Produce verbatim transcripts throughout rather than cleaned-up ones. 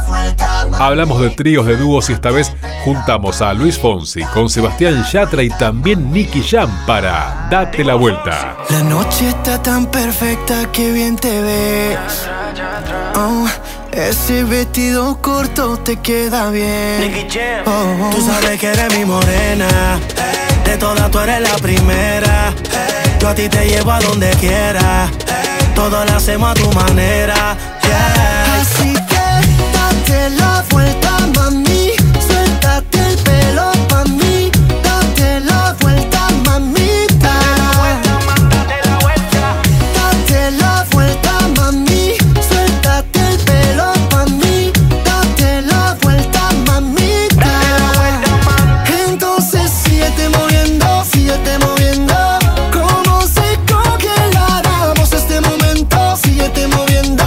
Hablamos de tríos, de dúos y esta vez juntamos a Luis Fonsi con Sebastián Yatra y también Nicky Jam para Date la Vuelta. La noche está tan perfecta que bien te ves. Oh, ese vestido corto te queda bien. Oh, oh. Tú sabes que eres mi morena, de todas tú eres la primera. Yo a ti te llevo a donde quieras, todo lo hacemos a tu manera. Yeah. Así que date la vuelta, mami. Suéltate el pelo pa' mí. Date la vuelta, mamita. Date la vuelta, Date la vuelta, mami. Suéltate el pelo pa' mí. Date la vuelta, mamita. date la vuelta, mami. Entonces síguete moviendo, síguete moviendo. Como si congeláramos este momento. Síguete moviendo.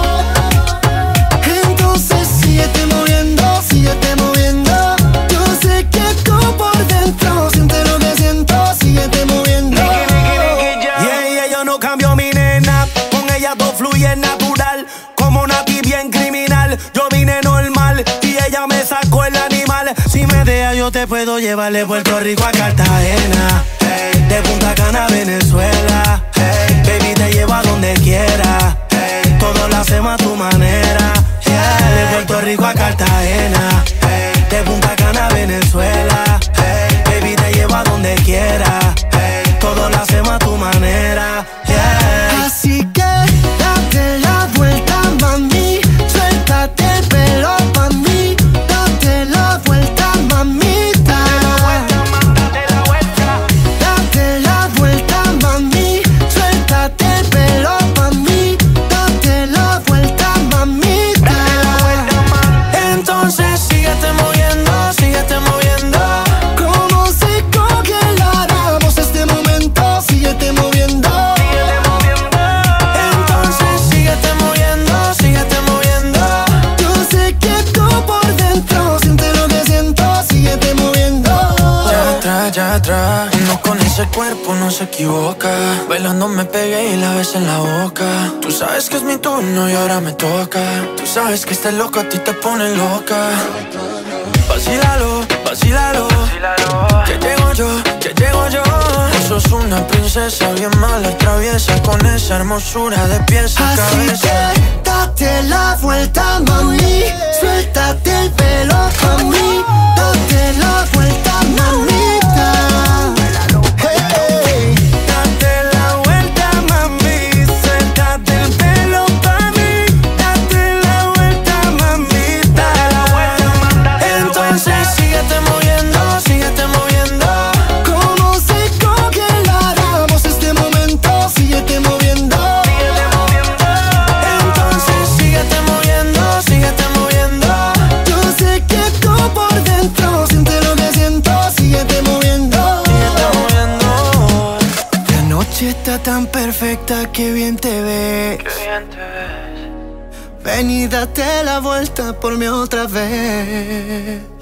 Entonces síguete moviendo, síguete moviendo. Yo sé que tú por dentro sientes lo que siento. Síguete moviendo. Yeah, yeah, yo no cambio mi nena, con ella todo fluye natural, como Nati bien criminal. Yo vine normal y ella me sacó el animal. Si me deja yo te puedo llevar de Puerto Rico a Cartagena, hey, de Punta Cana a Venezuela, hey, baby te llevo a donde quiera, hey, todo lo hacemos a tu manera, yeah, de Puerto Rico a Cartagena, hey, de Punta Cana a Venezuela, hey, baby te llevo a donde quiera, hey, todo lo hacemos a tu manera, yeah. Así que date la vuelta, mami. Suéltate el pelo pa' mí. Date la vuelta, mamita. Date la vuelta, Date la vuelta, mami. Suéltate el pelo pa' mí. Date la vuelta, mamita. entonces síguete moviendo, síguete moviendo. Como si congeláramos este momento. Síguete moviendo. Entonces síguete moviendo, síguete moviendo. Yo sé que tú por dentro sientes lo que siento. Síguete moviendo. Ya atrás, ya atrás. Uno con ese cuerpo no se equivoca. Bailando me pegué y la ves en la boca. Tú sabes que es mi turno y ahora me toca. Tú sabes que este loco a ti te pone loca. Vacílalo, vacílalo. Que llego yo, que llego yo. Tú sos una princesa bien mala, traviesa, con esa hermosura de pies a Así cabeza. que date la vuelta, mami. Suéltate el pelo pa' mí. Date la vuelta, mamita. Hey. Date la vuelta, mami. Suéltate el pelo pa' mí. Date la vuelta, mamita. Entonces síguete moviendo, síguete moviendo. Como si congeláramos este momento. Síguete moviendo. Entonces síguete moviendo, síguete moviendo. Yo sé que tú por dentro sientes lo que siento. Síguete moviendo. Síguete moviendo. La noche está tan perfecta que bien te ves. Qué bien te ves. Ven y date la vuelta por mí otra vez.